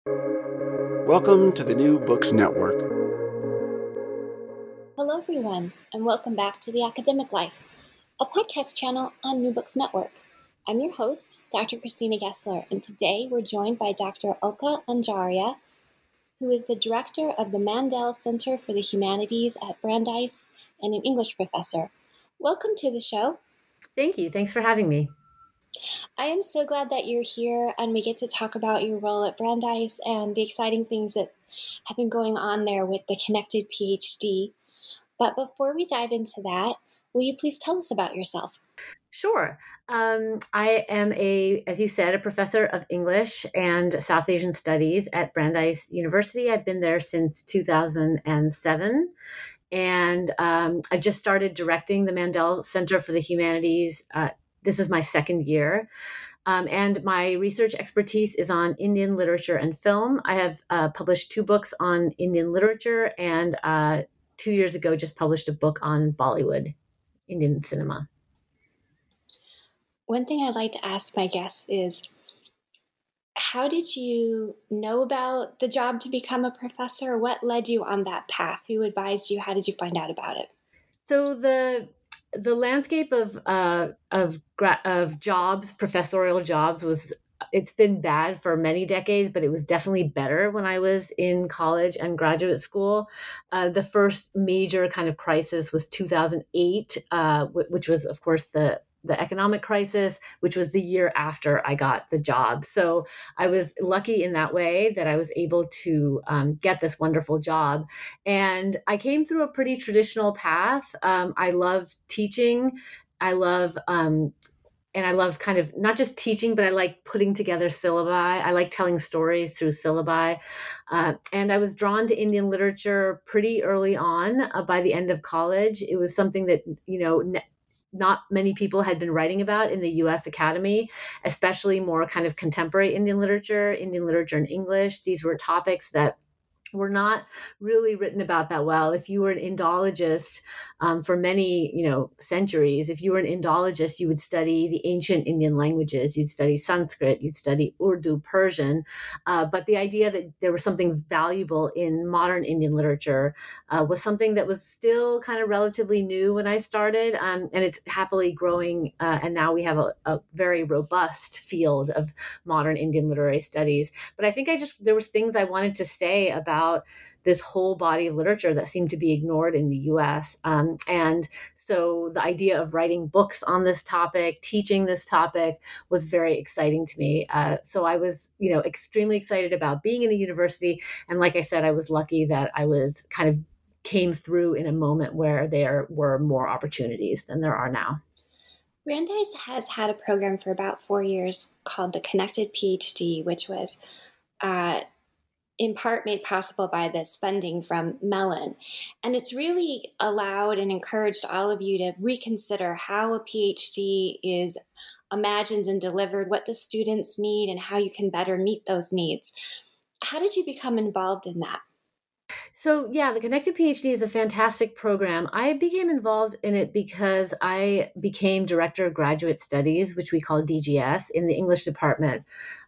Welcome to the New Books Network. Hello, everyone, and welcome back to The Academic Life, a podcast channel on New Books Network. I'm your host, Dr. Christina Gessler, and today we're joined by Dr. Oka Anjaria, who is the director of the Mandel Center for the Humanities at Brandeis and an English professor. Welcome to the show. Thank you. Thanks for having me. I am so glad that you're here and we get to talk about your role at Brandeis and the exciting things that have been going on there with the Connected PhD. But before we dive into that, will you please tell us about yourself? Sure. I am as you said, a professor of English and South Asian Studies at Brandeis University. I've been there since 2007. And I just started directing the Mandel Center for the Humanities. This is my second year. And my research expertise is on Indian literature and film. I have published 2 books on Indian literature and 2 years ago just published a book on Bollywood, Indian cinema. One thing I'd like to ask my guests is, how did you know about the job to become a professor? What led you on that path? Who advised you? How did you find out about it? So the landscape of jobs, professorial jobs, it's been bad for many decades, but it was definitely better when I was in college and graduate school. The first major kind of crisis was 2008, which was, of course, the economic crisis, which was the year after I got the job. So I was lucky in that way that I was able to get this wonderful job. And I came through a pretty traditional path. I love teaching. I love kind of not just teaching, but I like putting together syllabi. I like telling stories through syllabi. And I was drawn to Indian literature pretty early on. By the end of college, it was something that, not many people had been writing about in the US Academy, especially more kind of contemporary Indian literature in English. These were topics that were not really written about that well. If you were an Indologist for many, centuries, if you were an Indologist, you would study the ancient Indian languages. You'd study Sanskrit, you'd study Urdu, Persian. But the idea that there was something valuable in modern Indian literature was something that was still kind of relatively new when I started. And it's happily growing. And now we have a very robust field of modern Indian literary studies. But I think there was things I wanted to say about this whole body of literature that seemed to be ignored in the US. And so the idea of writing books on this topic, teaching this topic was very exciting to me. So I was, extremely excited about being in a university. And like I said, I was lucky that I was kind of came through in a moment where there were more opportunities than there are now. Brandeis has had a program for about 4 years called the Connected PhD, which was in part made possible by this funding from Mellon. And it's really allowed and encouraged all of you to reconsider how a PhD is imagined and delivered, what the students need, and how you can better meet those needs. How did you become involved in that? So yeah, the Connected PhD is a fantastic program. I became involved in it because I became Director of Graduate Studies, which we call DGS, in the English department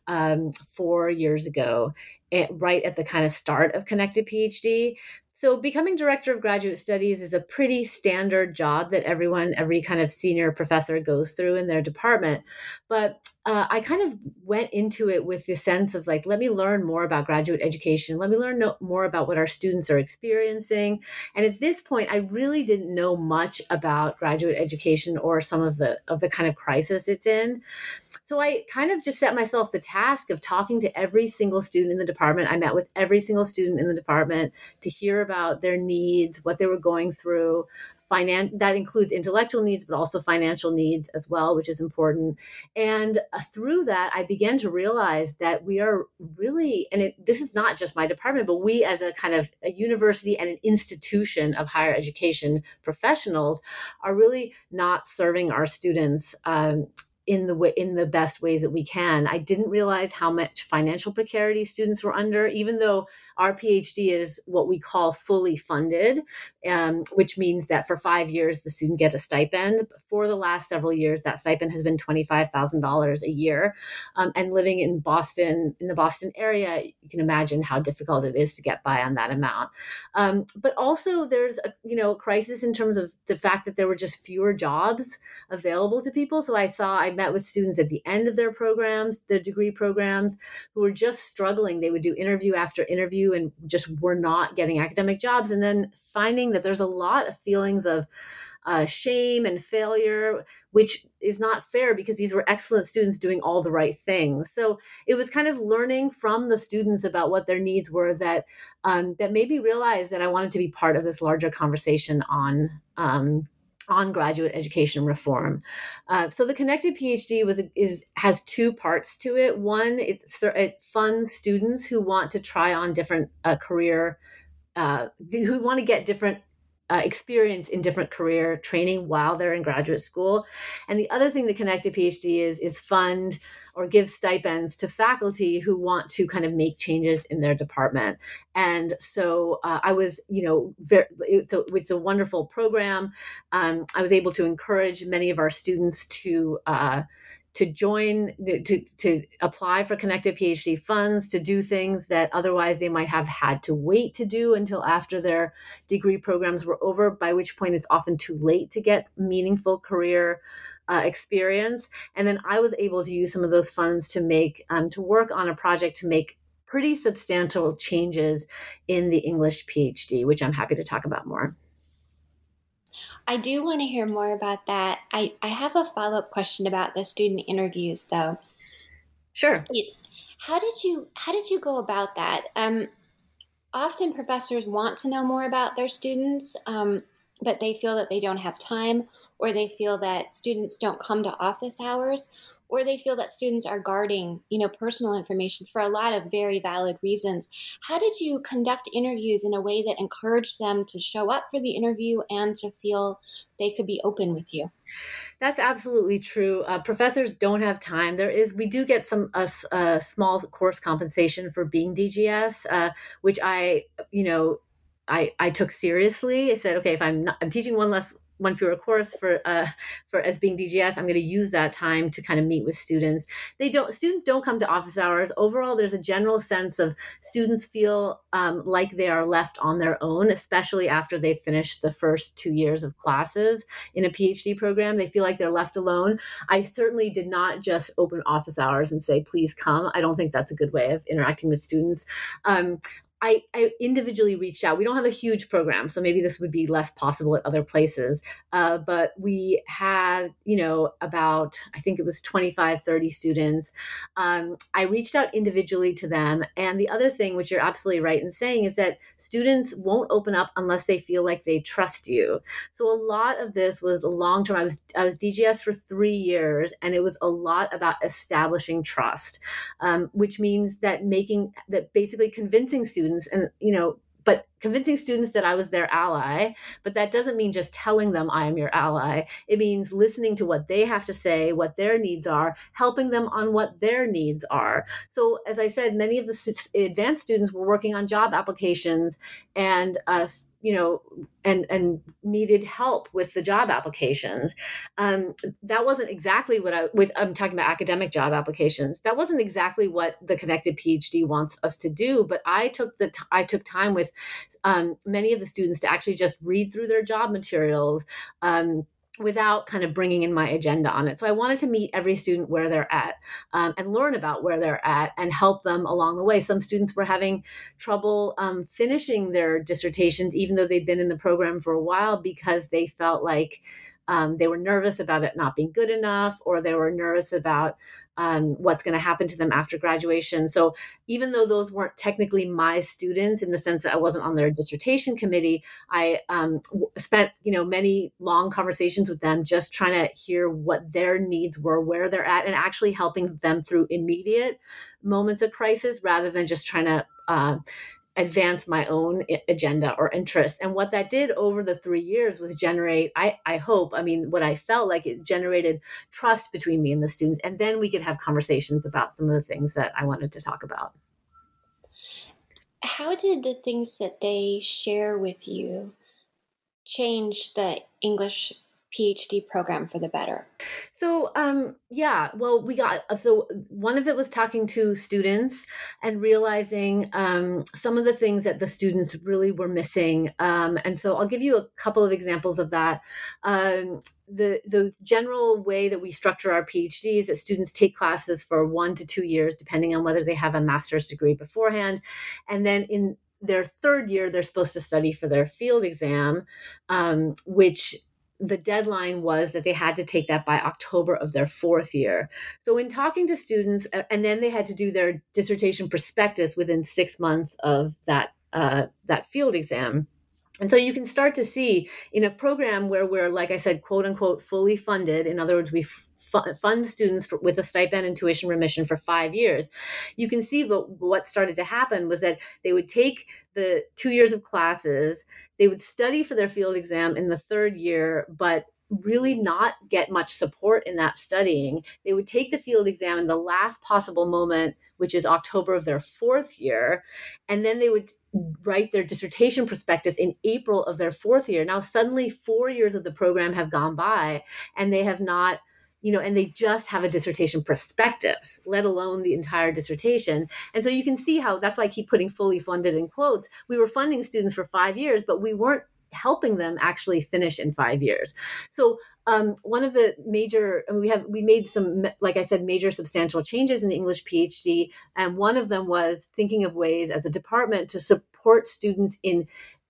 4 years ago, right at the kind of start of Connected PhD. So becoming Director of Graduate Studies is a pretty standard job that every kind of senior professor goes through in their department. But I kind of went into it with the sense of let me learn more about graduate education. Let me learn more about what our students are experiencing. And at this point, I really didn't know much about graduate education or some of the kind of crisis it's in. So I kind of just set myself the task of talking to every single student in the department. I met with every single student in the department to hear about their needs, what they were going through. That includes intellectual needs, but also financial needs as well, which is important. And through that, I began to realize that we are really, this is not just my department, but we as a kind of a university and an institution of higher education professionals are really not serving our students in the best ways that we can. I didn't realize how much financial precarity students were under, even though our PhD is what we call fully funded, which means that for 5 years the student get a stipend. For the last several years, that stipend has been $25,000 a year. And living in Boston, in the Boston area, you can imagine how difficult it is to get by on that amount. But also, there's a crisis in terms of the fact that there were just fewer jobs available to people. So I met with students at the end of their programs, their degree programs, who were just struggling. They would do interview after interview and just were not getting academic jobs. And then finding that there's a lot of feelings of shame and failure, which is not fair because these were excellent students doing all the right things. So it was kind of learning from the students about what their needs were that made me realize that I wanted to be part of this larger conversation on graduate education reform. So the Connected PhD has two parts to it. One, it funds students who want to try on different who want to get different experience in different career training while they're in graduate school. And the other thing the Connected PhD is fund or give stipends to faculty who want to kind of make changes in their department. And so I was, it's a wonderful program. I was able to encourage many of our students to join, to apply for Connected PhD funds, to do things that otherwise they might have had to wait to do until after their degree programs were over, by which point it's often too late to get meaningful career experience. And then I was able to use some of those funds to work on a project to make pretty substantial changes in the English PhD, which I'm happy to talk about more. I do want to hear more about that. I have a follow-up question about the student interviews, though. Sure. How did you go about that? Often professors want to know more about their students, but they feel that they don't have time, or they feel that students don't come to office hours, or they feel that students are guarding, personal information for a lot of very valid reasons. How did you conduct interviews in a way that encouraged them to show up for the interview and to feel they could be open with you? That's absolutely true. Professors don't have time. We do get some small course compensation for being DGS, which I took seriously. I said, okay, if I'm teaching one fewer course for as being DGS, I'm going to use that time to kind of meet with students. Students don't come to office hours. Overall, there's a general sense of students feel like they are left on their own, especially after they've finished the first 2 years of classes in a PhD program. They feel like they're left alone. I certainly did not just open office hours and say, please come. I don't think that's a good way of interacting with students. I individually reached out. We don't have a huge program, so maybe this would be less possible at other places. But we had, about, I think it was 25, 30 students. I reached out individually to them. And the other thing, which you're absolutely right in saying, is that students won't open up unless they feel like they trust you. So a lot of this was a long term. I was DGS for 3 years, and it was a lot about establishing trust, which means that basically convincing students but convincing students that I was their ally. But that doesn't mean just telling them I am your ally. It means listening to what they have to say, what their needs are, helping them on what their needs are. So as I said, many of the advanced students were working on job applications and and needed help with the job applications. That wasn't exactly I'm talking about academic job applications. That wasn't exactly what the Connected PhD wants us to do, but I took time with many of the students to actually just read through their job materials, without kind of bringing in my agenda on it. So I wanted to meet every student where they're at, and learn about where they're at and help them along the way. Some students were having trouble finishing their dissertations, even though they'd been in the program for a while, because they felt like they were nervous about it not being good enough, or they were nervous about what's going to happen to them after graduation. So even though those weren't technically my students in the sense that I wasn't on their dissertation committee, I spent many long conversations with them, just trying to hear what their needs were, where they're at, and actually helping them through immediate moments of crisis, rather than just trying to advance my own agenda or interest. And what that did over the 3 years was generate, I hope, I mean, what I felt like it generated trust between me and the students. And then we could have conversations about some of the things that I wanted to talk about. How did the things that they share with you change the English PhD program for the better? So, so one of it was talking to students and realizing some of the things that the students really were missing. And so I'll give you a couple of examples of that. The general way that we structure our PhD is that students take classes for 1 to 2 years, depending on whether they have a master's degree beforehand. And then in their third year, they're supposed to study for their field exam, which the deadline was that they had to take that by October of their fourth year. So in talking to students, and then they had to do their dissertation prospectus within 6 months of that field exam. And so you can start to see in a program where we're, like I said, quote unquote, fully funded. In other words, we fund students with a stipend and tuition remission for 5 years. You can see what started to happen was that they would take the 2 years of classes, they would study for their field exam in the third year, but really not get much support in that studying. They would take the field exam in the last possible moment, which is October of their fourth year, and then they would write their dissertation prospectus in April of their fourth year. Now, suddenly 4 years of the program have gone by, and they have not, and they just have a dissertation prospectus, let alone the entire dissertation. And so you can see how, that's why I keep putting fully funded in quotes. We were funding students for 5 years, but we weren't helping them actually finish in 5 years. So one of the major, we made some, like I said, major substantial changes in the English PhD. And one of them was thinking of ways as a department to support students in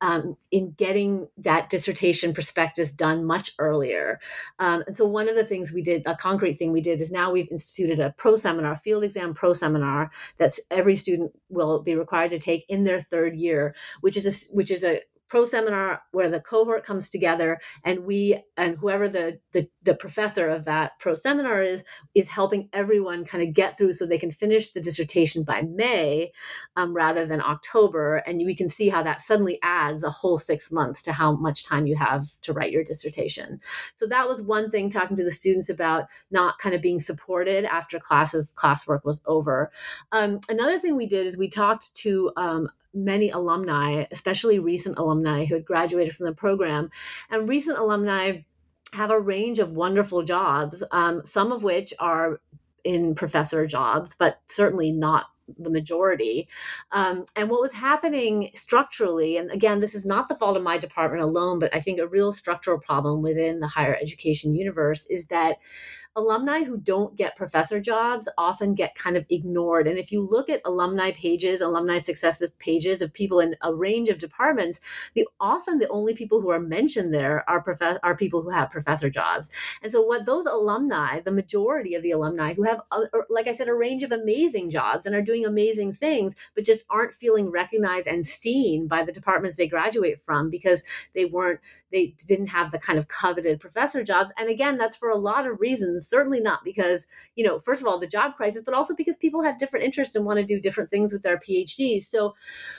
getting that dissertation prospectus done much earlier. And so one of the things we did, a concrete thing we did, is now we've instituted a pro-seminar, field exam pro-seminar, that every student will be required to take in their third year, which is a pro-seminar where the cohort comes together, and whoever the professor of that pro-seminar is helping everyone kind of get through so they can finish the dissertation by May rather than October. And we can see how that suddenly adds a whole 6 months to how much time you have to write your dissertation. So that was one thing, talking to the students about not kind of being supported after classwork was over. Another thing we did is we talked to many alumni, especially recent alumni who had graduated from the program. And recent alumni have a range of wonderful jobs, some of which are in professor jobs, but certainly not the majority. And what was happening structurally, and again, this is not the fault of my department alone, but I think a real structural problem within the higher education universe, is that alumni who don't get professor jobs often get kind of ignored. And if you look at alumni pages, alumni successes pages of people in a range of departments, often the only people who are mentioned there are people who have professor jobs. And so what those alumni, the majority of the alumni who have, like I said, a range of amazing jobs and are doing amazing things, but just aren't feeling recognized and seen by the departments they graduate from because they didn't have the kind of coveted professor jobs. And again, that's for a lot of reasons. Certainly not because, first of all, the job crisis, but also because people have different interests and want to do different things with their PhDs. So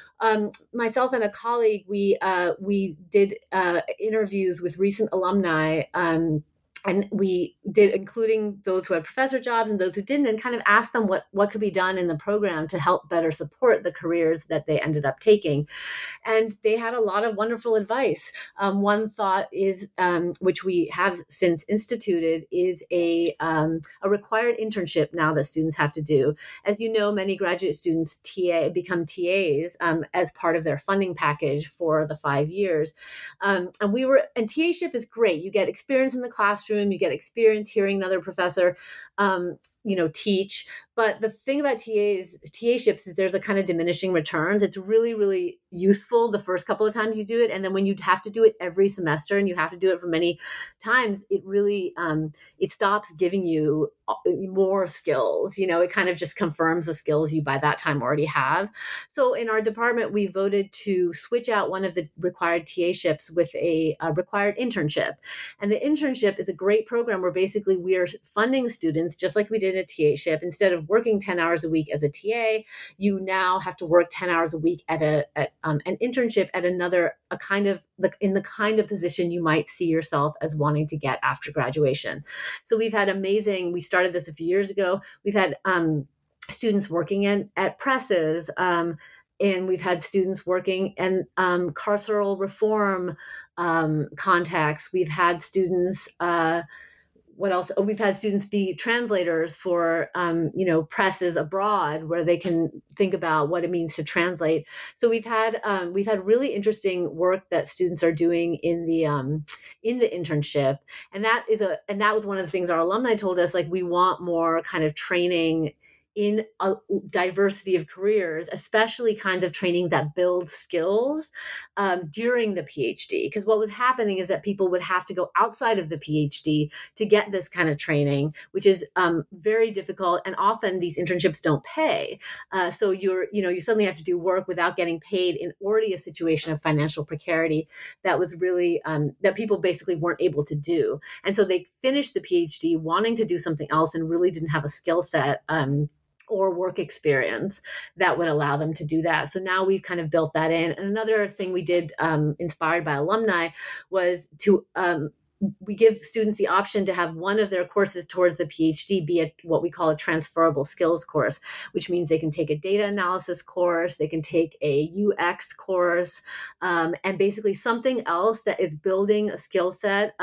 myself and a colleague, we did interviews with recent alumni, and we did, including those who had professor jobs and those who didn't, and kind of asked them what could be done in the program to help better support the careers that they ended up taking. And they had a lot of wonderful advice. One thought is, which we have since instituted, is a required internship now that students have to do. As you know, many graduate students become TAs as part of their funding package for the 5 years. And TA-ship is great. You get experience in the classroom, you get experience hearing another professor teach. But the thing about TA-ships is there's a kind of diminishing returns. It's really, really useful the first couple of times you do it. And then when you have to do it every semester and you have to do it for many times, it really, it stops giving you more skills. It kind of just confirms the skills you by that time already have. So in our department, we voted to switch out one of the required TA-ships with a required internship. And the internship is a great program where basically we are funding students, just like we did in a TAship, instead of working 10 hours a week as a TA, you now have to work 10 hours a week at an internship at in the kind of position you might see yourself as wanting to get after graduation. So we started this a few years ago. We've had students working at presses, and we've had students working in carceral reform contexts. We've had students, what else? Oh, we've had students be translators for, presses abroad, where they can think about what it means to translate. So we've had really interesting work that students are doing in the internship, and that was one of the things our alumni told us. Like, we want more kind of training in a diversity of careers, especially kinds of training that builds skills during the PhD. Because what was happening is that people would have to go outside of the PhD to get this kind of training, which is very difficult. And often these internships don't pay. So you suddenly have to do work without getting paid in already a situation of financial precarity that was really, that people basically weren't able to do. And so they finished the PhD wanting to do something else and really didn't have a skill set or work experience that would allow them to do that. So now we've kind of built that in. And another thing we did, inspired by alumni, was to we give students the option to have one of their courses towards the PhD be what we call a transferable skills course, which means they can take a data analysis course, they can take a UX course, and basically something else that is building a skill set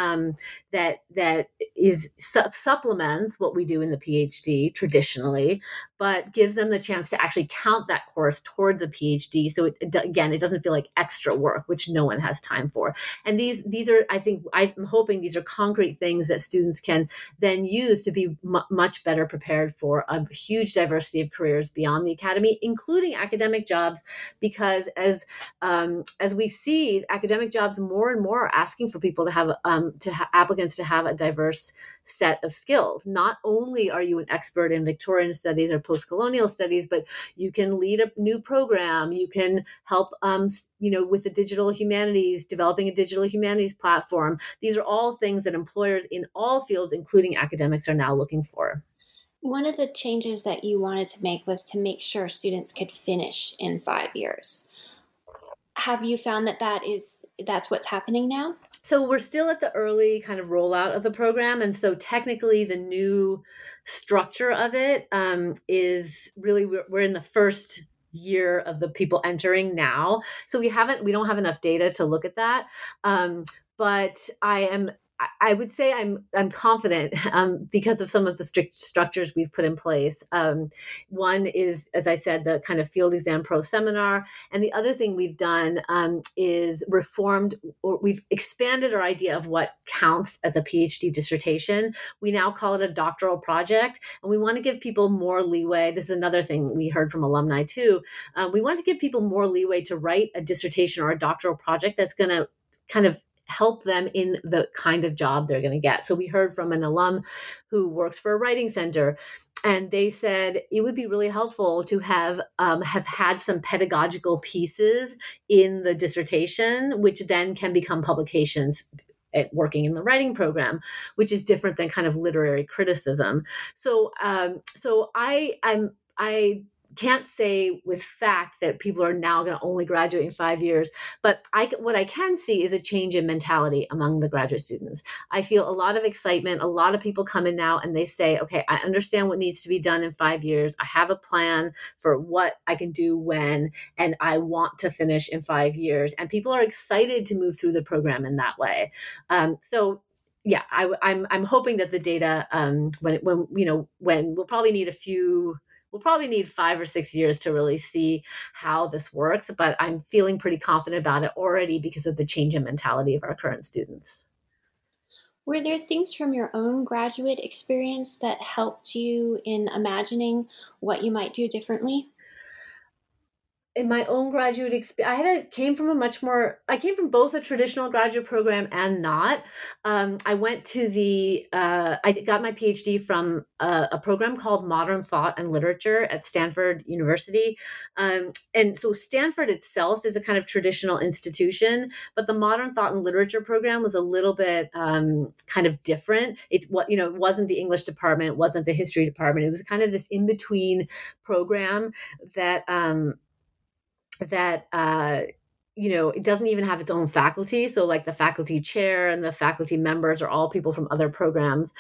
that is supplements what we do in the PhD traditionally, but gives them the chance to actually count that course towards a PhD. So it doesn't feel like extra work, which no one has time for. And these are, I'm hoping these are concrete things that students can then use to be much better prepared for a huge diversity of careers beyond the academy, including academic jobs, because as we see, academic jobs more and more are asking for people to have applicants to have a diverse set of skills. Not only are you an expert in Victorian studies or post-colonial studies, but you can lead a new program. You can help, with the digital humanities, developing a digital humanities platform. These are all things that employers in all fields, including academics, are now looking for. One of the changes that you wanted to make was to make sure students could finish in 5 years. Have you found that's what's happening now? So we're still at the early kind of rollout of the program. And so technically the new structure of it is really, we're in the first year of the people entering now. So we don't have enough data to look at that. But I would say I'm confident because of some of the strict structures we've put in place. One is, as I said, the kind of Field Exam Pro seminar. And the other thing we've done is we've expanded our idea of what counts as a PhD dissertation. We now call it a doctoral project. And we want to give people more leeway. This is another thing we heard from alumni too. We want to give people more leeway to write a dissertation or a doctoral project that's going to kind of help them in the kind of job they're going to get. So we heard from an alum who works for a writing center, and they said it would be really helpful to have had some pedagogical pieces in the dissertation, which then can become publications at working in the writing program, which is different than kind of literary criticism. So I can't say with fact that people are now going to only graduate in 5 years, but what I can see is a change in mentality among the graduate students. I feel a lot of excitement. A lot of people come in now and they say, okay, I understand what needs to be done in 5 years. I have a plan for what I can do when, and I want to finish in 5 years. And people are excited to move through the program in that way. Yeah, I'm hoping that the data, when we'll probably need 5 or 6 years to really see how this works, but I'm feeling pretty confident about it already because of the change in mentality of our current students. Were there things from your own graduate experience that helped you in imagining what you might do differently? in my own graduate experience, I came from both a traditional graduate program and not. I went to I got my PhD from a program called Modern Thought and Literature at Stanford University. And so Stanford itself is a kind of traditional institution, but the Modern Thought and Literature program was a little bit kind of different. It wasn't the English department, it wasn't the history department. It was kind of this in-between program that it doesn't even have its own faculty. So like the faculty chair and the faculty members are all people from other programs.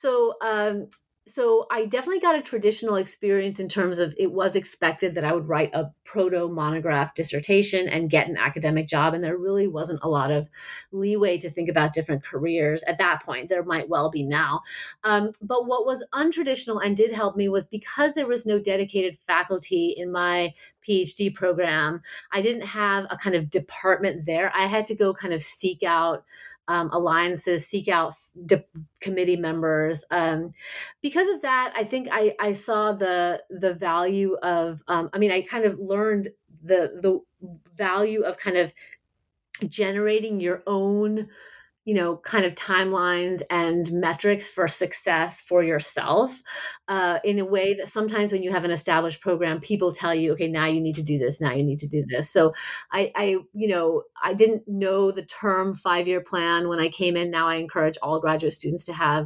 So I definitely got a traditional experience in terms of it was expected that I would write a proto-monograph dissertation and get an academic job. And there really wasn't a lot of leeway to think about different careers at that point. There might well be now. But what was untraditional and did help me was because there was no dedicated faculty in my PhD program, I didn't have a kind of department there. I had to go kind of seek out alliances, seek out committee members. Because of that, I think I saw the value of, I kind of learned the value of kind of generating your own kind of timelines and metrics for success for yourself in a way that sometimes when you have an established program, people tell you, okay, now you need to do this, now you need to do this. So I didn't know the term 5-year plan when I came in. Now I encourage all PhD students to have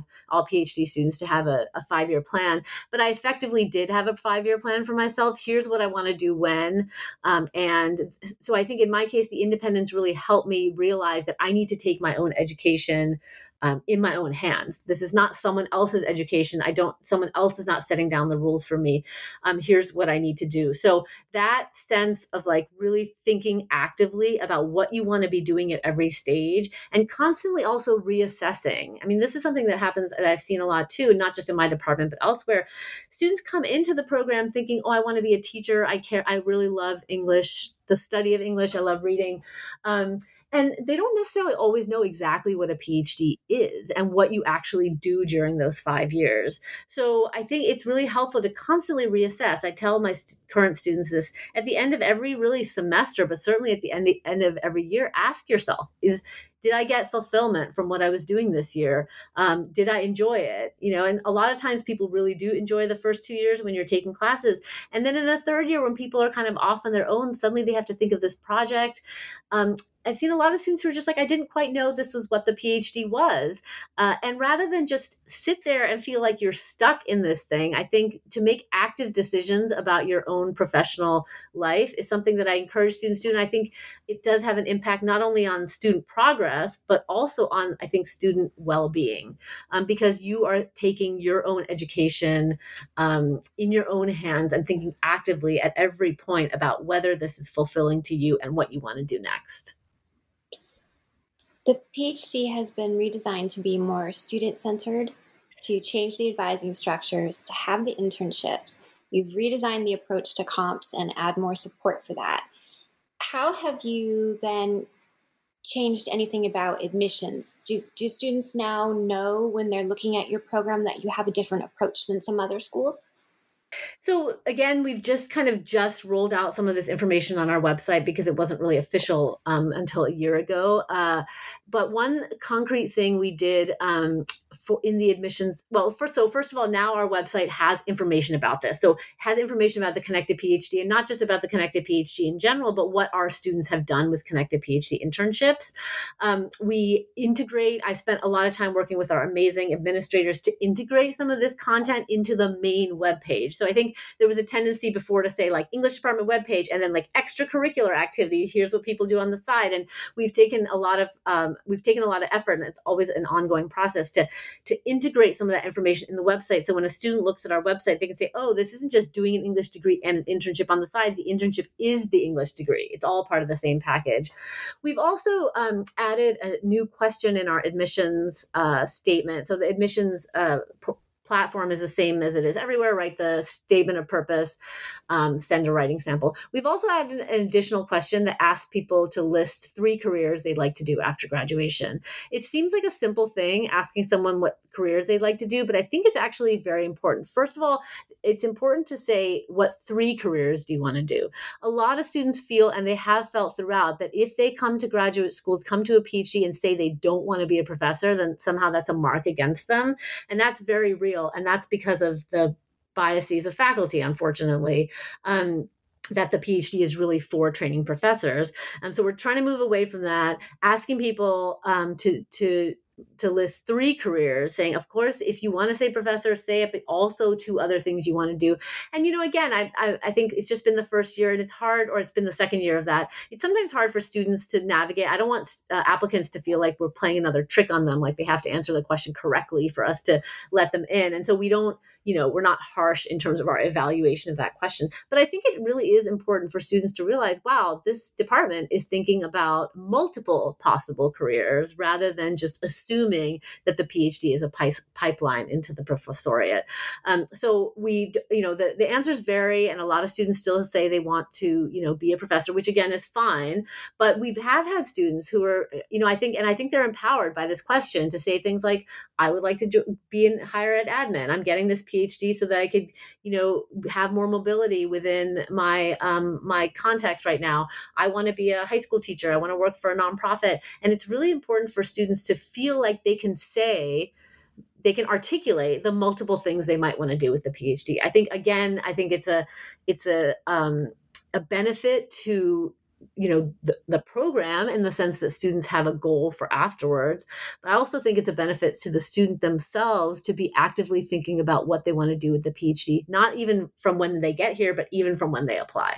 a 5-year plan, but I effectively did have a 5-year plan for myself. Here's what I want to do when. And so I think in my case, the independence really helped me realize that I need to take my own education in my own hands. This is not someone else's education. Someone else is not setting down the rules for me. Here's what I need to do. So that sense of like really thinking actively about what you want to be doing at every stage and constantly also reassessing. I mean, this is something that happens that I've seen a lot too, not just in my department, but elsewhere. Students come into the program thinking, oh, I want to be a teacher. I really love English, the study of English. I love reading. And they don't necessarily always know exactly what a PhD is and what you actually do during those 5 years. So I think it's really helpful to constantly reassess. I tell my current students this at the end of every really semester, but certainly at the end of every year, ask yourself, did I get fulfillment from what I was doing this year? Did I enjoy it? And a lot of times people really do enjoy the first 2 years when you're taking classes. And then in the third year, when people are kind of off on their own, suddenly they have to think of this project. I've seen a lot of students who are just like, I didn't quite know this was what the PhD was. And rather than just sit there and feel like you're stuck in this thing, I think to make active decisions about your own professional life is something that I encourage students to do. And I think it does have an impact not only on student progress, but also on, I think, student well-being, because you are taking your own education in your own hands and thinking actively at every point about whether this is fulfilling to you and what you want to do next. The PhD has been redesigned to be more student-centered, to change the advising structures, to have the internships. You've redesigned the approach to comps and add more support for that. How have you then changed anything about admissions? Do students now know when they're looking at your program that you have a different approach than some other schools? So again, we've just rolled out some of this information on our website because it wasn't really official until a year ago. But one concrete thing we did in the admissions, first of all, now our website has information about this. So it has information about the Connected PhD, and not just about the Connected PhD in general, but what our students have done with Connected PhD internships. I spent a lot of time working with our amazing administrators to integrate some of this content into the main webpage. So I think there was a tendency before to say like English department webpage and then like extracurricular activities. Here's what people do on the side. And we've taken a lot of effort, and it's always an ongoing process to integrate some of that information in the website. So when a student looks at our website, they can say, oh, this isn't just doing an English degree and an internship on the side. The internship is the English degree. It's all part of the same package. We've also added a new question in our admissions statement. So the admissions platform is the same as it is everywhere, right? The statement of purpose, send a writing sample. We've also added an additional question that asks people to list 3 careers they'd like to do after graduation. It seems like a simple thing, asking someone what careers they'd like to do, but I think it's actually very important. First of all, it's important to say, what 3 careers do you want to do? A lot of students feel, and they have felt throughout, that if they come to graduate school, come to a PhD and say they don't want to be a professor, then somehow that's a mark against them. And that's very real. And that's because of the biases of faculty, unfortunately. That the PhD is really for training professors. And so we're trying to move away from that, asking people to list 3 careers, saying, of course, if you want to say professor, say it, but also 2 other things you want to do. And, again, I think it's just been the first year and it's hard, or it's been the second year of that. It's sometimes hard for students to navigate. I don't want applicants to feel like we're playing another trick on them, like they have to answer the question correctly for us to let them in. And so we don't, we're not harsh in terms of our evaluation of that question. But I think it really is important for students to realize, wow, this department is thinking about multiple possible careers rather than just assuming that the PhD is a pipeline into the professoriate. So the answers vary, and a lot of students still say they want to, be a professor, which again is fine. But we have had students who are, I think they're empowered by this question to say things like, I would like to be in higher ed admin. I'm getting this PhD so that I could, have more mobility within my my context right now. I want to be a high school teacher. I want to work for a nonprofit. And it's really important for students to feel like they can articulate the multiple things they might want to do with the PhD. I think it's a benefit to the program, in the sense that students have a goal for afterwards. But I also think it's a benefit to the student themselves to be actively thinking about what they want to do with the PhD, not even from when they get here, but even from when they apply.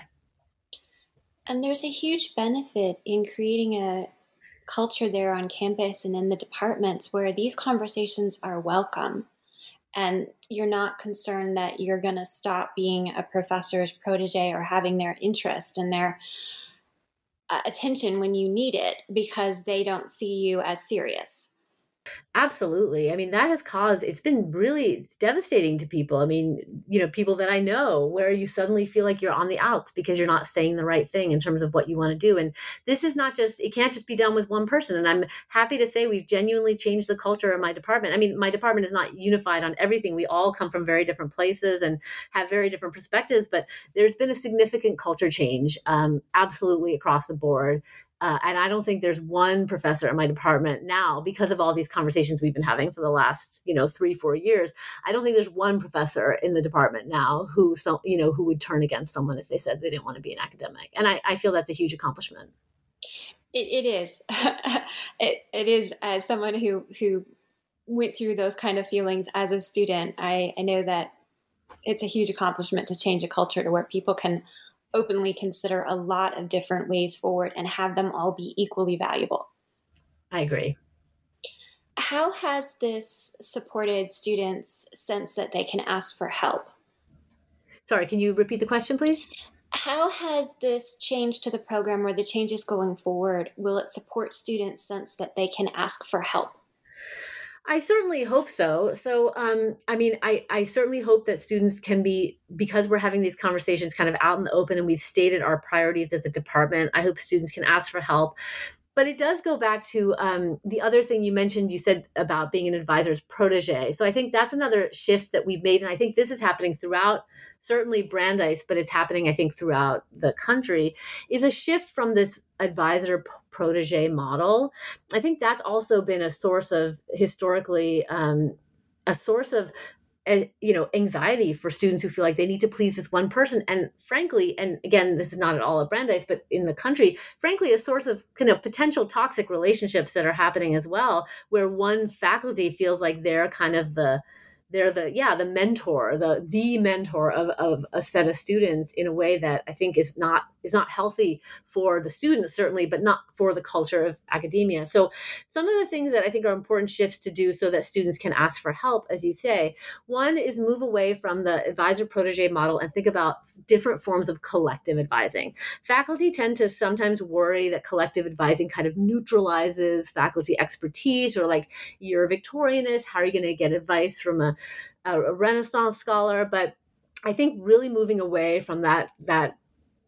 And there's a huge benefit in creating a culture there on campus and in the departments where these conversations are welcome. And you're not concerned that you're going to stop being a professor's protege or having their interest and their attention when you need it because they don't see you as serious. Absolutely. I mean, it's been really devastating to people. I mean, people that I know, where you suddenly feel like you're on the outs because you're not saying the right thing in terms of what you want to do. And this is it can't just be done with one person. And I'm happy to say we've genuinely changed the culture of my department. I mean, my department is not unified on everything. We all come from very different places and have very different perspectives, but there's been a significant culture change, absolutely across the board. And I don't think there's one professor in my department now, because of all these conversations we've been having for the last, 3-4 years. I don't think there's one professor in the department now who would turn against someone if they said they didn't want to be an academic. And I feel that's a huge accomplishment. It is. It is. As someone who went through those kind of feelings as a student, I know that it's a huge accomplishment to change a culture to where people can openly consider a lot of different ways forward and have them all be equally valuable. I agree. How has this supported students' sense that they can ask for help? Sorry, can you repeat the question, please? How has this change to the program, or the changes going forward, will it support students' sense that they can ask for help? I certainly hope so. So, I certainly hope that students can be, because we're having these conversations kind of out in the open and we've stated our priorities as a department, I hope students can ask for help. But it does go back to the other thing you mentioned, you said about being an advisor's protege. So I think that's another shift that we've made. And I think this is happening throughout, certainly Brandeis, but it's happening, I think, throughout the country, is a shift from this advisor protege model. I think that's also been a source of, historically, anxiety for students who feel like they need to please this one person. And frankly, and again, this is not at all at Brandeis, but in the country, frankly, a source of kind of potential toxic relationships that are happening as well, where one faculty feels like they're kind of the mentor, the mentor of a set of students, in a way that I think is not healthy for the students, certainly, but not for the culture of academia. So some of the things that I think are important shifts to do so that students can ask for help, as you say, one is move away from the advisor protege model and think about different forms of collective advising. Faculty tend to sometimes worry that collective advising kind of neutralizes faculty expertise, or like, you're a Victorianist, how are you going to get advice from a Renaissance scholar? But I think really moving away from that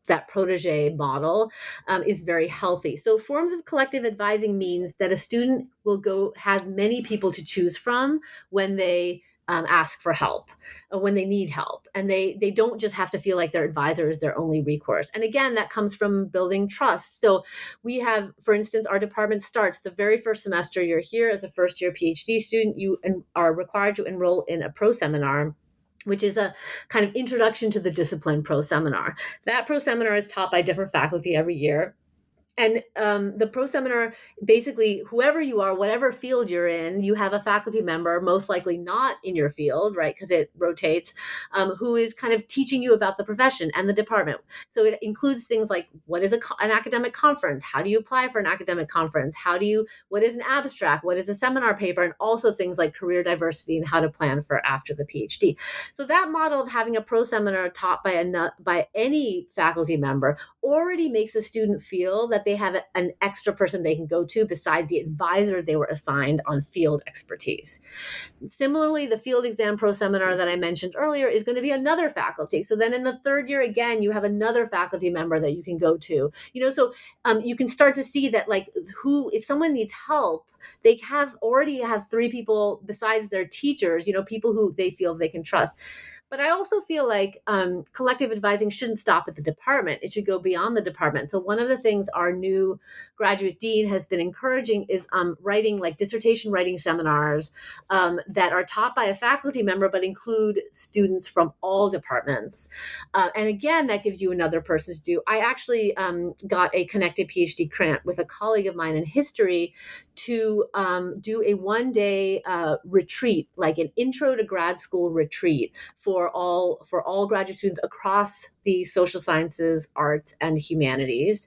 that protege model is very healthy. So forms of collective advising means that a student has many people to choose from when they ask for help, or when they need help. And they don't just have to feel like their advisor is their only recourse. And again, that comes from building trust. So we have, for instance, our department starts the very first semester you're here as a first year PhD student, you are required to enroll in a pro seminar, which is a kind of introduction to the discipline pro seminar. That pro seminar is taught by different faculty every year. And the pro seminar, basically, whoever you are, whatever field you're in, you have a faculty member, most likely not in your field, right, because it rotates, who is kind of teaching you about the profession and the department. So it includes things like, what is an academic conference? How do you apply for an academic conference? What is an abstract? What is a seminar paper? And also things like career diversity and how to plan for after the PhD. So that model of having a pro seminar taught by any faculty member already makes a student feel that they have an extra person they can go to besides the advisor they were assigned on field expertise. Similarly, the field exam pro seminar that I mentioned earlier is going to be another faculty. So then in the third year, again, you have another faculty member that you can go to. So you can start to see that, like, if someone needs help, they already have three people besides their teachers, people who they feel they can trust. But I also feel like collective advising shouldn't stop at the department. It should go beyond the department. So one of the things our new graduate dean has been encouraging is writing, like, dissertation writing seminars that are taught by a faculty member, but include students from all departments. And again, that gives you another person to do. I actually got a connected PhD grant with a colleague of mine in history to do a one-day retreat, like an intro to grad school retreat for all graduate students across the social sciences, arts, and humanities.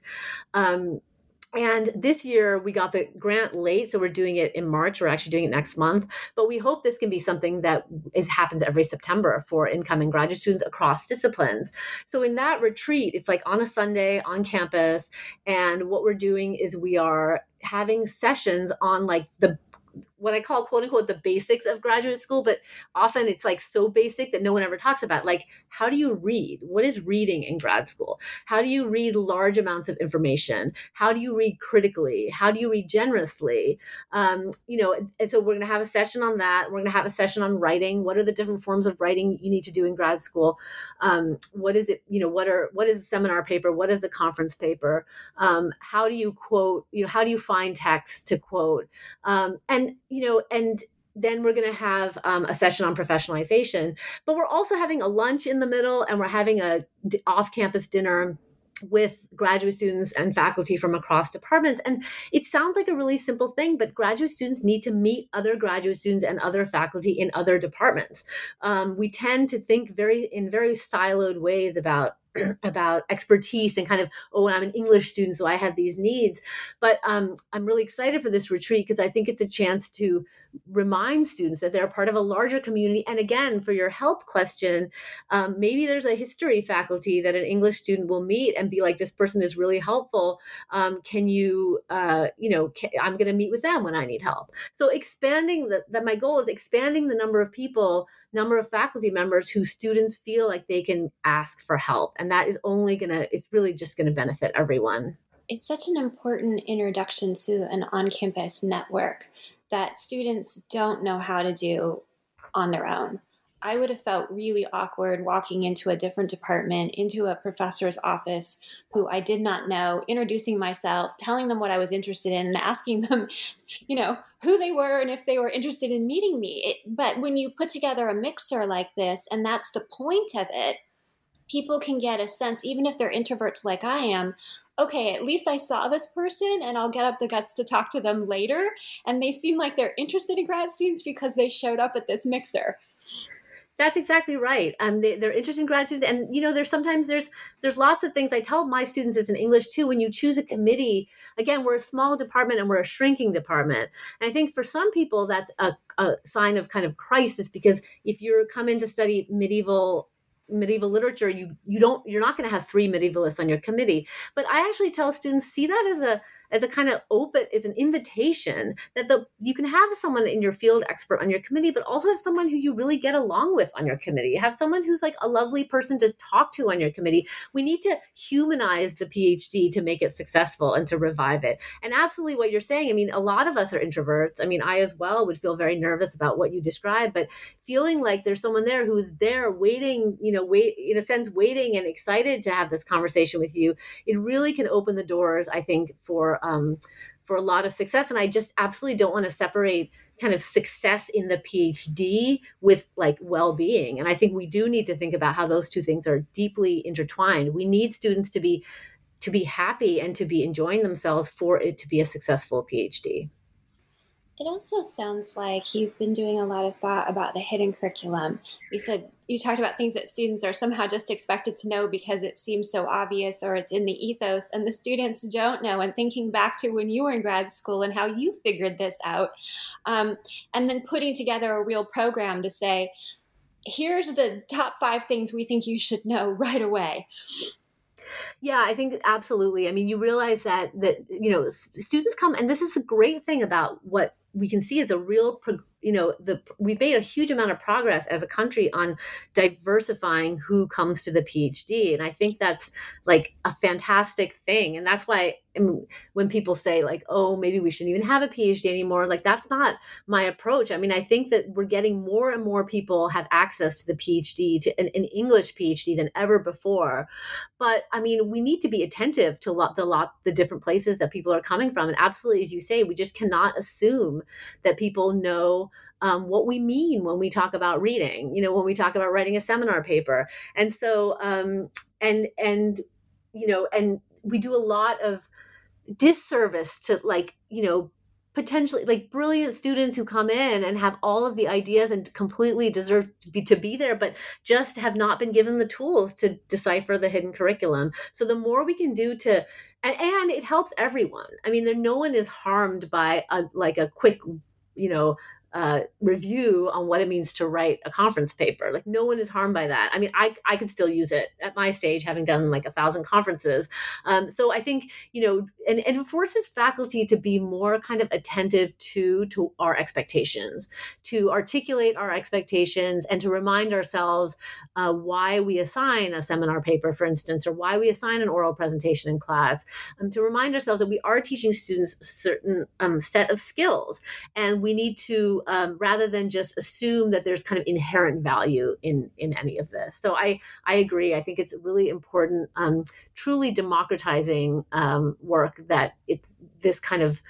And this year we got the grant late, so we're doing it in March. We're actually doing it next month, but we hope this can be something that happens every September for incoming graduate students across disciplines. So in that retreat, it's like on a Sunday on campus, and what we're doing is we are having sessions on, like, what I call, quote unquote, the basics of graduate school, but often it's like so basic that no one ever talks about. Like, how do you read? What is reading in grad school? How do you read large amounts of information? How do you read critically? How do you read generously? And so we're going to have a session on that. We're going to have a session on writing. What are the different forms of writing you need to do in grad school? What is it? What is a seminar paper? What is a conference paper? How do you quote? How do you find text to quote? And then we're going to have a session on professionalization, but we're also having a lunch in the middle, and we're having a off-campus dinner with graduate students and faculty from across departments. And it sounds like a really simple thing, but graduate students need to meet other graduate students and other faculty in other departments. We tend to think in very siloed ways about expertise and kind of, I'm an English student, so I have these needs. But I'm really excited for this retreat because I think it's a chance to remind students that they're part of a larger community. And again, for your help question, maybe there's a history faculty that an English student will meet and be like, this person is really helpful. Can you, I'm going to meet with them when I need help. So expanding that my goal is expanding the number of faculty members who students feel like they can ask for help. And that is it's really just going to benefit everyone. It's such an important introduction to an on-campus network that students don't know how to do on their own. I would have felt really awkward walking into a different department, into a professor's office who I did not know, introducing myself, telling them what I was interested in, and asking them, who they were and if they were interested in meeting me. But when you put together a mixer like this, and that's the point of it, people can get a sense, even if they're introverts like I am, okay, at least I saw this person and I'll get up the guts to talk to them later. And they seem like they're interested in grad students because they showed up at this mixer. That's exactly right. They're interested in grad students. And, there's lots of things I tell my students as in English too. When you choose a committee, again, we're a small department and we're a shrinking department. And I think for some people, that's a sign of kind of crisis, because if you're coming to study medieval literature, you're not going to have 3 medievalists on your committee. But I actually tell students, see that as a kind of open, as an invitation that you can have someone in your field expert on your committee, but also have someone who you really get along with on your committee. Have someone who's like a lovely person to talk to on your committee. We need to humanize the PhD to make it successful and to revive it. And absolutely what you're saying, I mean, a lot of us are introverts. I mean, I as well would feel very nervous about what you described, but feeling like there's someone there who's there waiting, in a sense, waiting and excited to have this conversation with you, it really can open the doors, I think, for a lot of success. And I just absolutely don't want to separate kind of success in the PhD with like well-being. And I think we do need to think about how those two things are deeply intertwined. We need students to be happy and to be enjoying themselves for it to be a successful PhD. It also sounds like you've been doing a lot of thought about the hidden curriculum. You talked about things that students are somehow just expected to know because it seems so obvious or it's in the ethos, and the students don't know. And thinking back to when you were in grad school and how you figured this out, and then putting together a real program to say, here's the top 5 things we think you should know right away. Yeah, I think absolutely. I mean, you realize that students come, and this is the great thing about what we can see is a real, we've made a huge amount of progress as a country on diversifying who comes to the PhD. And I think that's like a fantastic thing. And that's why when people say like, oh, maybe we shouldn't even have a PhD anymore, like that's not my approach. I mean, I think that we're getting more and more people have access to the PhD, to an English PhD than ever before. But I mean, we need to be attentive to the different places that people are coming from. And absolutely, as you say, we just cannot assume that people know what we mean when we talk about reading, when we talk about writing a seminar paper. And so, and we do a lot of disservice to potentially like brilliant students who come in and have all of the ideas and completely deserve to be there, but just have not been given the tools to decipher the hidden curriculum. So the more we can do and it helps everyone. I mean, no one is harmed by a quick, review on what it means to write a conference paper. Like no one is harmed by that. I mean, I could still use it at my stage, having done like 1,000 conferences. So I think, and it forces faculty to be more kind of attentive to our expectations, to articulate our expectations and to remind ourselves why we assign a seminar paper, for instance, or why we assign an oral presentation in class, to remind ourselves that we are teaching students a certain set of skills, and we need to rather than just assume that there's kind of inherent value in any of this. So I agree. I think it's really important, truly democratizing work, that it's this kind of,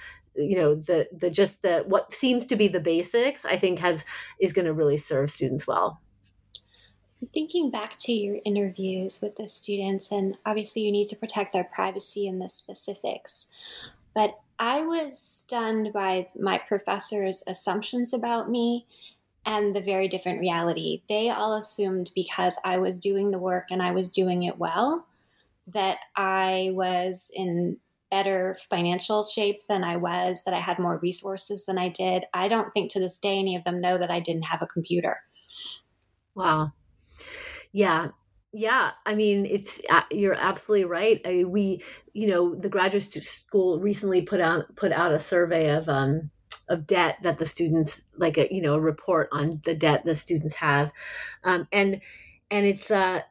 what seems to be the basics, I think is going to really serve students well. Thinking back to your interviews with the students, and obviously you need to protect their privacy in the specifics, but I was stunned by my professors' assumptions about me and the very different reality. They all assumed because I was doing the work and I was doing it well, that I was in better financial shape than I was, that I had more resources than I did. I don't think to this day any of them know that I didn't have a computer. Wow. Yeah. Yeah, I mean, you're absolutely right. I mean, the graduate school recently put out a survey of debt that the students, like a report on the debt the students have, and it's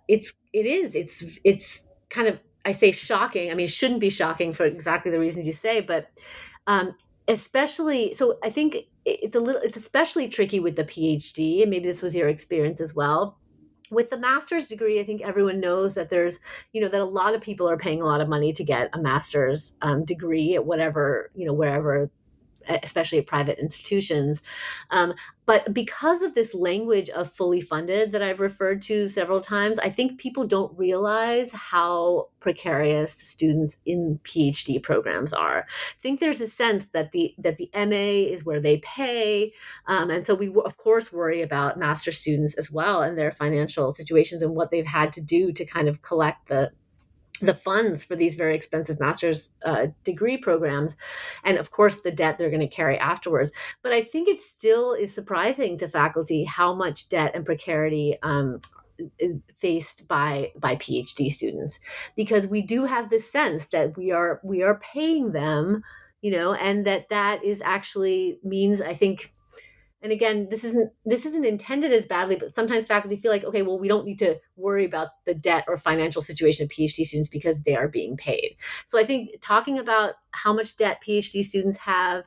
kind of, I say shocking. I mean, it shouldn't be shocking for exactly the reasons you say, but especially so. I think it's especially tricky with the PhD, and maybe this was your experience as well. With the master's degree, I think everyone knows that there's, that a lot of people are paying a lot of money to get a master's degree at whatever, wherever, especially at private institutions. But because of this language of fully funded that I've referred to several times, I think people don't realize how precarious students in PhD programs are. I think there's a sense that the MA is where they pay. And so we, of course, worry about master students as well and their financial situations and what they've had to do to kind of collect the funds for these very expensive master's degree programs, and of course the debt they're going to carry afterwards. But I think it still is surprising to faculty how much debt and precarity faced by PhD students, because we do have this sense that we are paying them, and that is actually means, I think. And again, this isn't intended as badly, but sometimes faculty feel like, okay, well, we don't need to worry about the debt or financial situation of PhD students because they are being paid. So I think talking about how much debt PhD students have,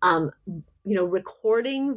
recording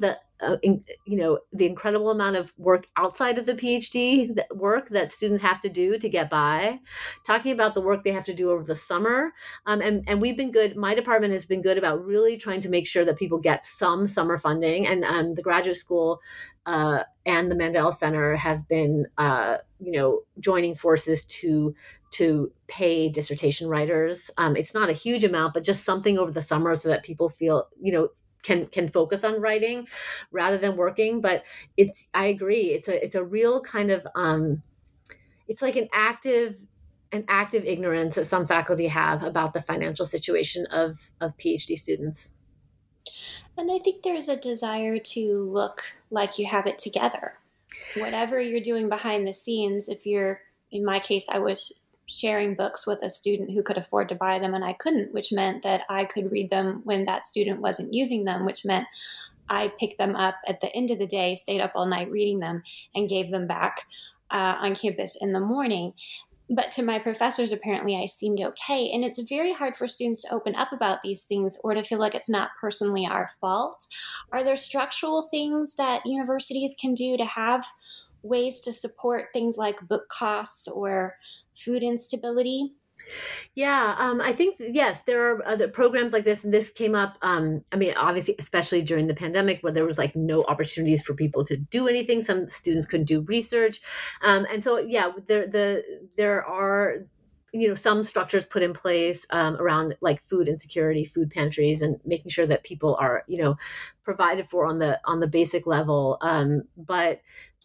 the incredible amount of work outside of the PhD work that students have to do to get by, talking about the work they have to do over the summer. And we've been good. My department has been good about really trying to make sure that people get some summer funding. And the graduate school and the Mandel Center have been, joining forces to pay dissertation writers. It's not a huge amount, but just something over the summer so that people feel, can focus on writing rather than working. But I agree. It's a real kind of, it's like an active ignorance that some faculty have about the financial situation of PhD students. And I think there's a desire to look like you have it together. Whatever you're doing behind the scenes, in my case, I was sharing books with a student who could afford to buy them and I couldn't, which meant that I could read them when that student wasn't using them, which meant I picked them up at the end of the day, stayed up all night reading them, and gave them back on campus in the morning. But to my professors, apparently I seemed okay. And it's very hard for students to open up about these things or to feel like it's not personally our fault. Are there structural things that universities can do to have ways to support things like book costs or food instability? Yeah, I think, yes, there are other programs like this, and this came up, obviously, especially during the pandemic where there was like no opportunities for people to do anything. Some students couldn't do research. And so, yeah, there are, some structures put in place around like food insecurity, food pantries, and making sure that people are, provided for on the basic level. But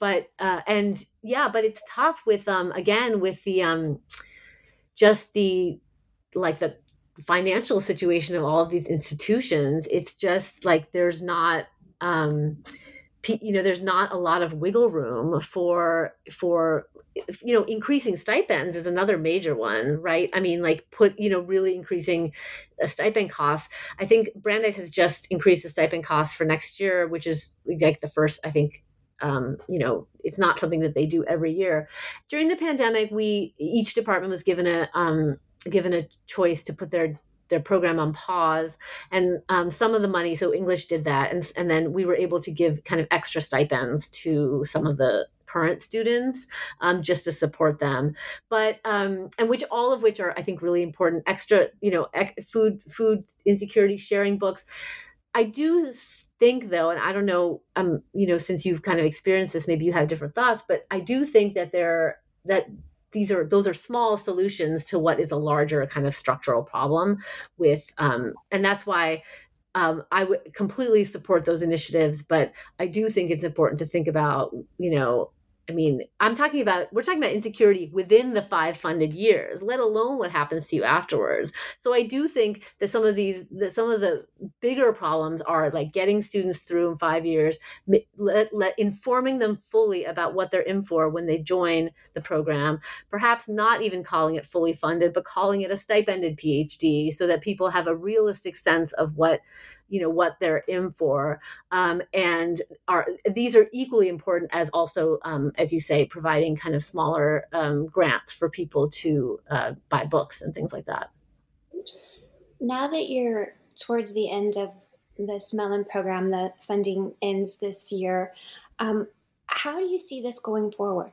it's tough with, again, with the, just the financial situation of all of these institutions. It's just like there's not there's not a lot of wiggle room for increasing stipends is another major one, right? I mean, like really increasing stipend costs. I think Brandeis has just increased the stipend costs for next year, which is like the first, I think, it's not something that they do every year. During the pandemic, each department was given a choice to put their program on pause, and some of the money. So English did that, and then we were able to give kind of extra stipends to some of the current students just to support them. But and all of which are, I think, really important. Extra, food insecurity, sharing books. I do think, though, and I don't know, since you've kind of experienced this, maybe you have different thoughts, but I do think that those are small solutions to what is a larger kind of structural problem with, and that's why I would completely support those initiatives. But I do think it's important to think about, we're talking about insecurity within the 5 funded years, let alone what happens to you afterwards. So I do think that some of the bigger problems are like getting students through in 5 years, informing them fully about what they're in for when they join the program, perhaps not even calling it fully funded, but calling it a stipended PhD, so that people have a realistic sense of what they're in for. And these are equally important as also, as you say, providing kind of smaller grants for people to buy books and things like that. Now that you're towards the end of this Mellon program, the funding ends this year, how do you see this going forward?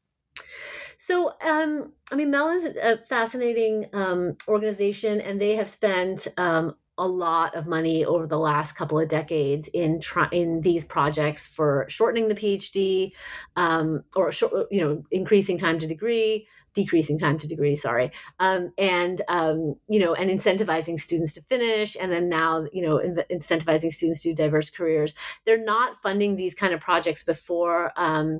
So, Mellon's a fascinating organization, and they have spent a lot of money over the last couple of decades in these projects for shortening the PhD, increasing time to degree, decreasing time to degree, and incentivizing students to finish, and then now, incentivizing students to do diverse careers. They're not funding these kind of projects before,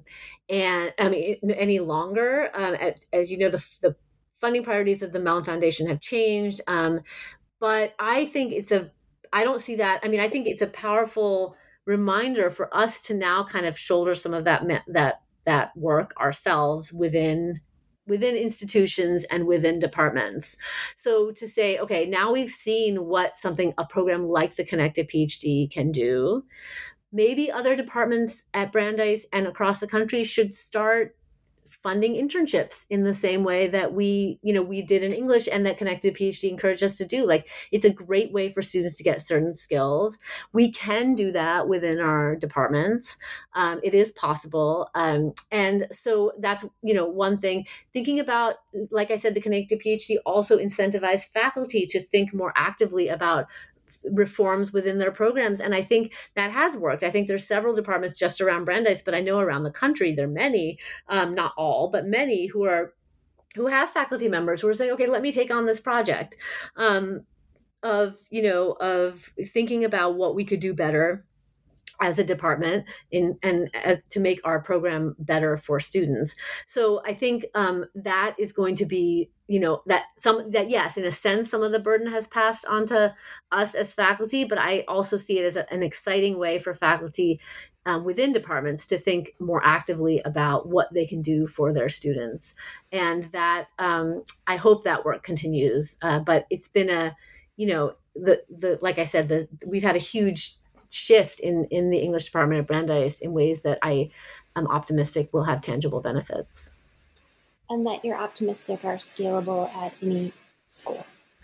any longer. As you know, the funding priorities of the Mellon Foundation have changed. But I think I don't see that. I think it's a powerful reminder for us to now kind of shoulder some of that that work ourselves within institutions and within departments. So to say, okay, now we've seen what a program like the Connected PhD can do. Maybe other departments at Brandeis and across the country should start funding internships in the same way that we did in English, and that Connected PhD encouraged us to do. Like, it's a great way for students to get certain skills. We can do that within our departments. It is possible. And so that's, one thing. Thinking about, like I said, the Connected PhD also incentivized faculty to think more actively about reforms within their programs. And I think that has worked. I think there's several departments just around Brandeis, but I know around the country, there are many, not all, but many who have faculty members who are saying, okay, let me take on this project of thinking about what we could do better as a department to make our program better for students. So I think that is going to be, yes, in a sense, some of the burden has passed on to us as faculty, but I also see it as an exciting way for faculty within departments to think more actively about what they can do for their students. And that I hope that work continues. But it's been like I said, we've had a huge shift in the English department at Brandeis in ways that I am optimistic will have tangible benefits. And that you're optimistic are scalable at any school.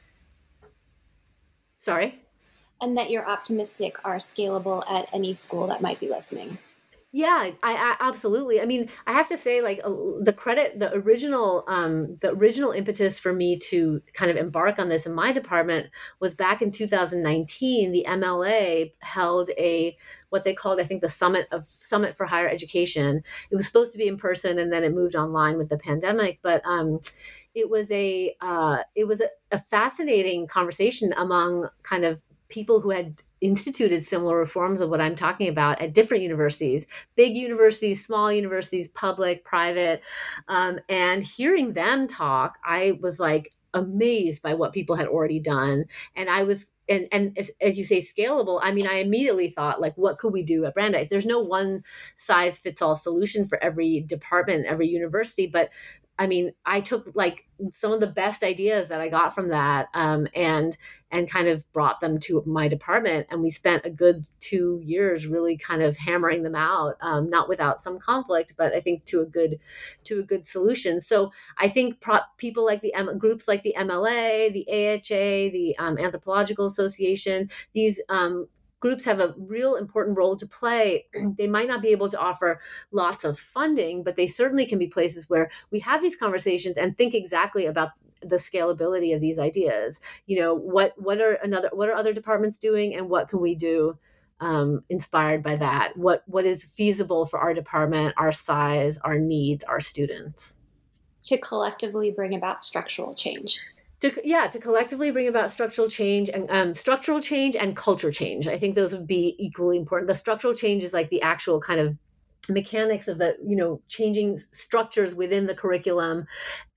Sorry? And that you're optimistic are scalable at any school that might be listening. Yeah, I absolutely. I mean, I have to say, like, the original impetus for me to kind of embark on this in my department was back in 2019. The MLA held what they called, I think, the Summit for Higher Education. It was supposed to be in person, and then it moved online with the pandemic. But it was a fascinating conversation among kind of people who had instituted similar reforms of what I'm talking about at different universities, big universities, small universities, public, private. And hearing them talk, I was like amazed by what people had already done. And I was, and as you say, scalable, I mean, I immediately thought, like, what could we do at Brandeis? There's no one size fits all solution for every department, every university, but I mean, I took like some of the best ideas that I got from that and kind of brought them to my department. And we spent a good 2 years really kind of hammering them out, not without some conflict, but I think to a good solution. So I think people like groups like the MLA, the AHA, the Anthropological Association, these groups have a real important role to play. They might not be able to offer lots of funding, but they certainly can be places where we have these conversations and think exactly about the scalability of these ideas. What are other departments doing, and what can we do inspired by that? What is feasible for our department, our size, our needs, our students, to collectively bring about structural change. To collectively bring about structural change and culture change. I think those would be equally important. The structural change is like the actual kind of mechanics of the, changing structures within the curriculum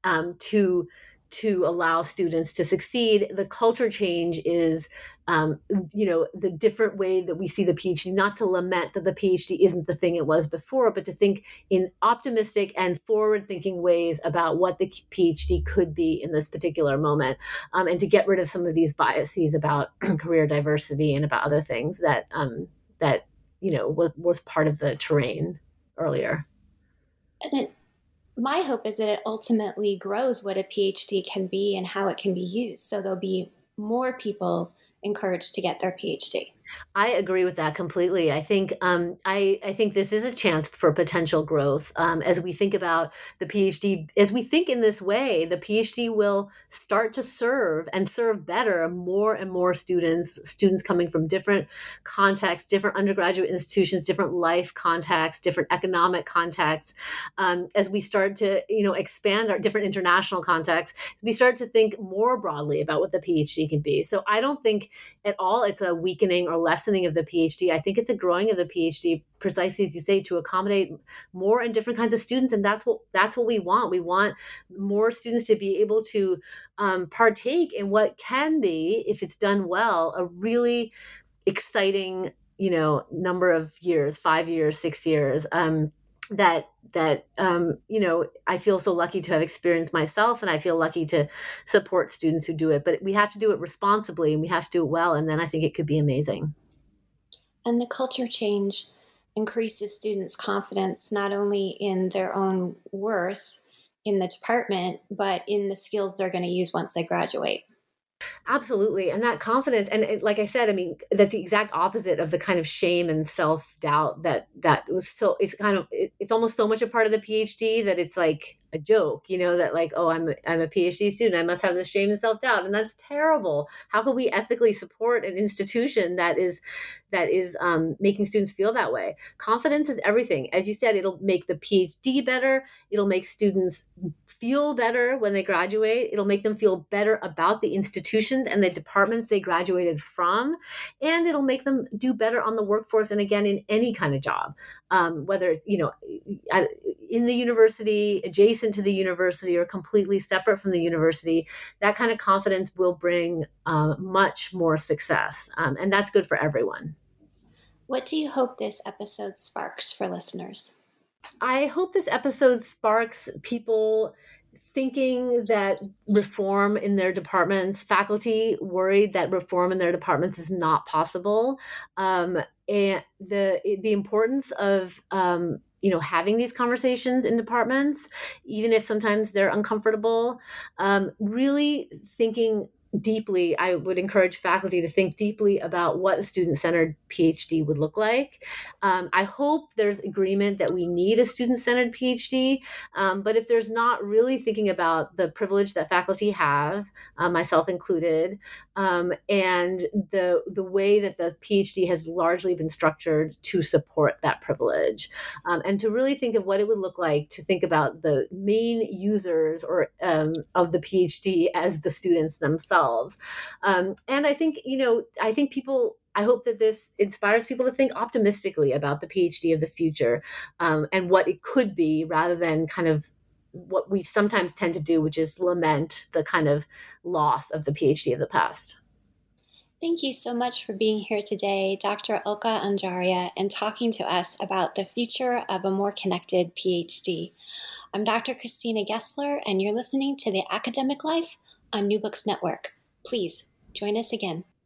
to allow students to succeed. The culture change is, the different way that we see the PhD, not to lament that the PhD isn't the thing it was before, but to think in optimistic and forward-thinking ways about what the PhD could be in this particular moment, and to get rid of some of these biases about career diversity and about other things that was part of the terrain earlier. And my hope is that it ultimately grows what a PhD can be and how it can be used. So there'll be more people encouraged to get their PhD. I agree with that completely. I think I think this is a chance for potential growth as we think about the PhD. As we think in this way, the PhD will start to serve better more and more students coming from different contexts, different undergraduate institutions, different life contexts, different economic contexts. As we start to expand our different international contexts, we start to think more broadly about what the PhD can be. So I don't think at all it's a weakening or lessening of the PhD. I think it's a growing of the PhD, precisely as you say, to accommodate more and different kinds of students. And that's what we want. We want more students to be able to partake in what can be, if it's done well, a really exciting, number of years, 5 years, 6 years. I feel so lucky to have experienced myself, and I feel lucky to support students who do it. But we have to do it responsibly, and we have to do it well, and then I think it could be amazing. And the culture change increases students' confidence not only in their own worth in the department, but in the skills they're going to use once they graduate. Absolutely. And that confidence, and like I said, I mean, that's the exact opposite of the kind of shame and self-doubt that was so, it's almost so much a part of the PhD that it's like a joke, that like, oh, I'm a PhD student, I must have this shame and self-doubt. And that's terrible. How can we ethically support an institution that is making students feel that way? Confidence is everything. As you said, it'll make the PhD better. It'll make students feel better when they graduate. It'll make them feel better about the institutions and the departments they graduated from. And it'll make them do better on the workforce. And again, in any kind of job, whether it's, in the university, adjacent to the university, or completely separate from the university, that kind of confidence will bring much more success. And that's good for everyone. What do you hope this episode sparks for listeners? I hope this episode sparks people thinking that reform in their departments, faculty worried that reform in their departments is not possible, and the importance of having these conversations in departments, even if sometimes they're uncomfortable, really thinking deeply. I would encourage faculty to think deeply about what a student-centered PhD would look like. I hope there's agreement that we need a student-centered PhD, but if there's not, really thinking about the privilege that faculty have, myself included, and the way that the PhD has largely been structured to support that privilege, and to really think of what it would look like to think about the main users of the PhD as the students themselves. And I think, I hope that this inspires people to think optimistically about the PhD of the future, and what it could be, rather than kind of what we sometimes tend to do, which is lament the kind of loss of the PhD of the past. Thank you so much for being here today, Dr. Ulka Anjaria, and talking to us about the future of a more connected PhD. I'm Dr. Christina Gessler, and you're listening to The Academic Life on New Books Network. Please join us again.